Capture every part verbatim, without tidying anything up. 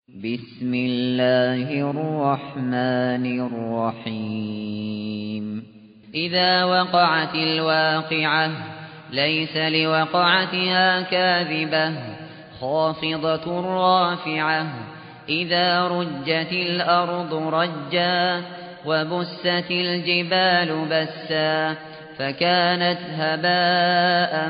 بسم الله الرحمن الرحيم إذا وقعت الواقعة ليس لوقعتها كاذبة خافضة رافعة إذا رجت الأرض رجا وبست الجبال بسا فكانت هباء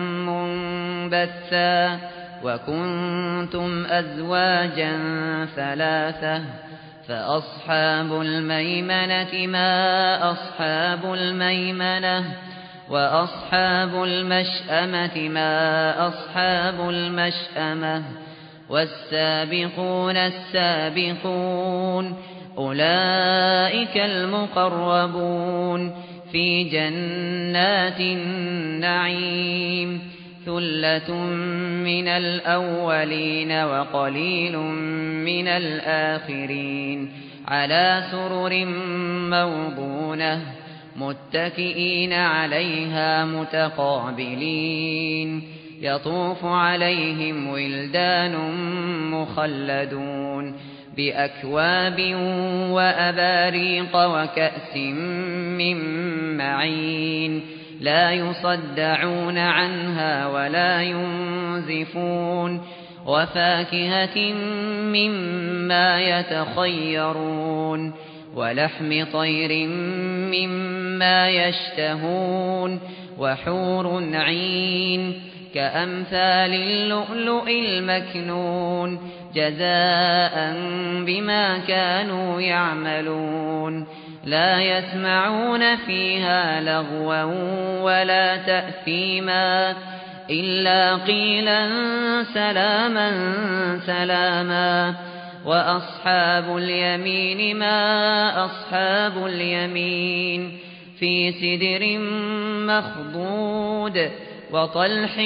منبثا وكنتم أزواجا ثلاثة فأصحاب الميمنة ما أصحاب الميمنة وأصحاب المشأمة ما أصحاب المشأمة والسابقون السابقون أولئك المقربون في جنات النعيم ثلة من الأولين وقليل من الآخرين على سرر موضونة متكئين عليها متقابلين يطوف عليهم ولدان مخلدون بأكواب وأباريق وكأس من معين لا يصدعون عنها ولا ينزفون وفاكهة مما يتخيرون ولحم طير مما يشتهون وحور عين كأمثال اللؤلؤ المكنون جزاء بما كانوا يعملون لا يسمعون فيها لغوا ولا تأثيما إلا قيلا سلاما سلاما وأصحاب اليمين ما أصحاب اليمين في سدر مخضود وطلح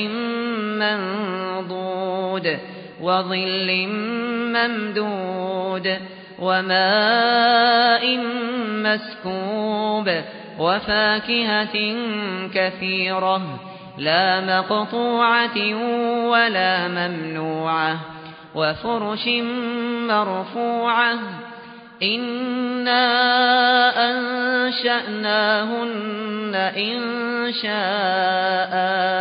منضود وظل ممدود وماء مسكوب وفاكهة كثيرة لا مقطوعة ولا ممنوعة وفرش مرفوعة إنا أنشأناهن إن شاء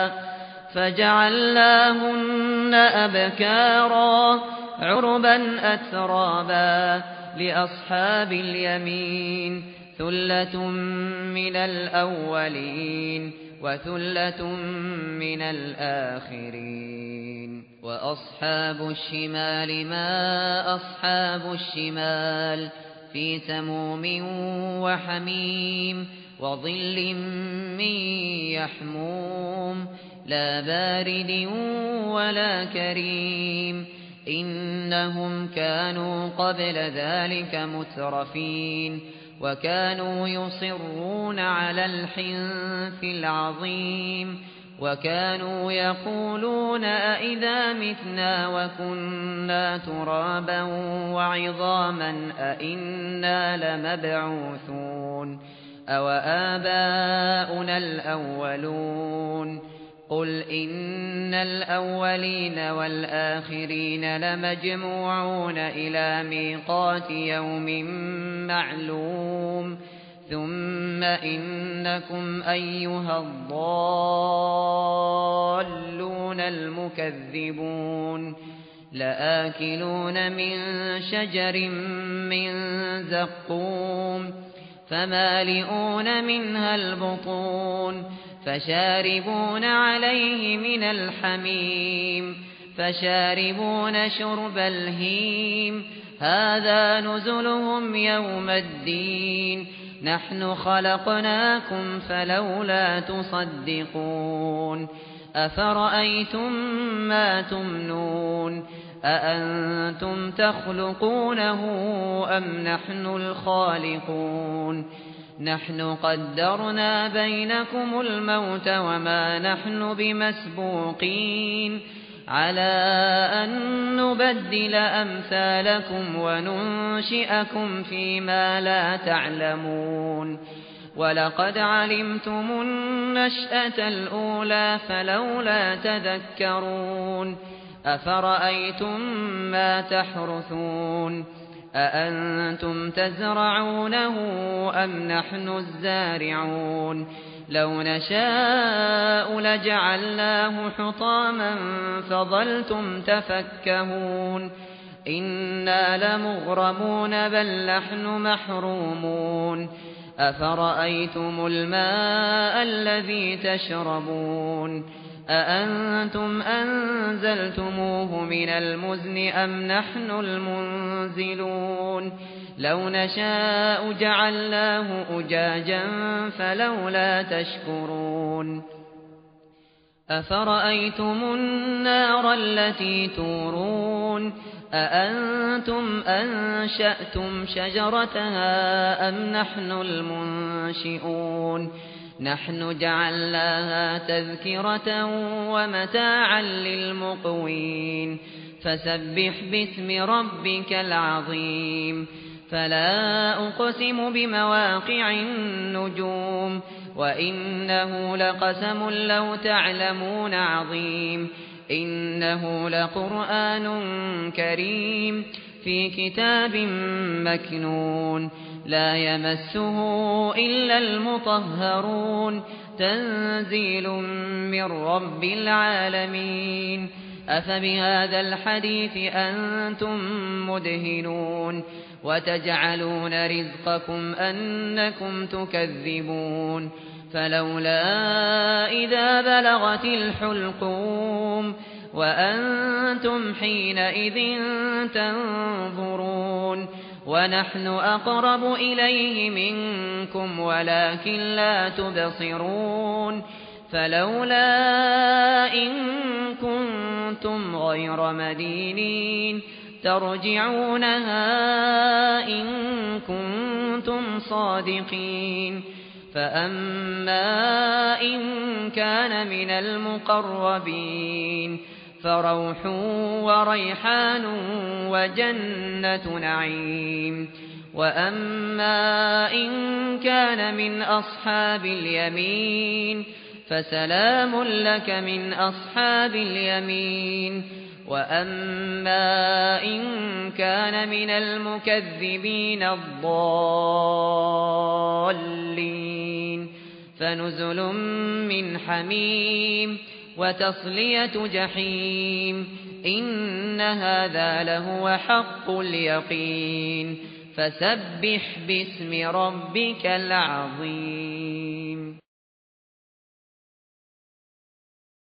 فجعلناهن أبكارا عربا أترابا لأصحاب اليمين ثلة من الأولين وثلة من الآخرين وأصحاب الشمال ما أصحاب الشمال في سموم وحميم وظل من يحموم لا بارد ولا كريم إنهم كانوا قبل ذلك مترفين وكانوا يصرون على الحنث العظيم وكانوا يقولون أئذا متنا وكنا ترابا وعظاما أئنا لمبعوثون أو آباؤنا الأولون قل إن الأولين والآخرين لمجموعون إلى ميقات يوم معلوم ثم إنكم أيها الضالون المكذبون لآكلون من شجر من زقوم فمالئون منها البطون فشاربون عليه من الحميم فشاربون شرب الهيم هذا نزلهم يوم الدين نحن خلقناكم فلولا تصدقون أفرأيتم ما تمنون أأنتم تخلقونه أم نحن الخالقون نحن قدرنا بينكم الموت وما نحن بمسبوقين على أن نبدل أمثالكم وننشئكم فيما لا تعلمون ولقد علمتم النشأة الأولى فلولا تذكرون أفرأيتم ما تحرثون أأنتم تزرعونه أم نحن الزارعون لو نشاء لجعلناه حطاما فظلتم تفكهون إنا لمغرمون بل نحن محرومون أفرأيتم الماء الذي تشربون أأنتم أنزلتموه من المزن أم نحن المنزلون لو نشاء جعلناه أجاجا فلولا تشكرون أفرأيتم النار التي تورون أأنتم أنشأتم شجرتها أم نحن المنشئون نحن جعلناها تذكرة ومتاعا للمقوين فسبح باسم ربك العظيم فلا أقسم بمواقع النجوم وإنه لقسم لو تعلمون عظيم إنه لقرآن كريم في كتاب مكنون لا يمسه إلا المطهرون تنزيل من رب العالمين أفبهذا الحديث أنتم مدهنون وتجعلون رزقكم أنكم تكذبون فلولا إذا بلغت الحلقوم وأنتم حينئذ تنظرون ونحن أقرب إليه منكم ولكن لا تبصرون فلولا إن كنتم غير مدينين ترجعونها إن كنتم صادقين فأما إن كان من المقربين فروح وريحان وجنة نعيم وأما إن كان من أصحاب اليمين فسلام لك من أصحاب اليمين وأما إن كان من المكذبين الضالين فنزل من حميم وتصلية جحيم إن هذا لهو حق اليقين فسبح باسم ربك العظيم